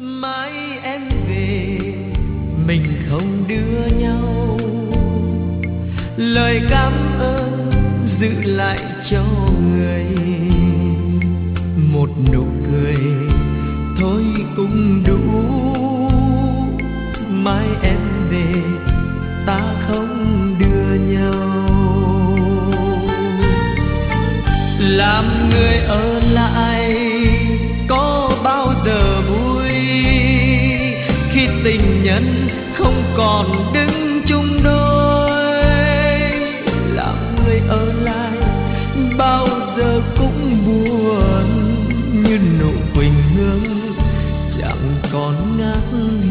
mai em về mình không đưa nhau, lời cảm ơn giữ lại cho người, một nụ cười thôi cũng đủ. Mai em về ta không đưa nhau, làm người ở lại có bao giờ vui khi tình nhân không còn đứng chung đôi. Làm người ở lại bao giờ cũng buồn như nụ quỳnh hương chẳng còn ngát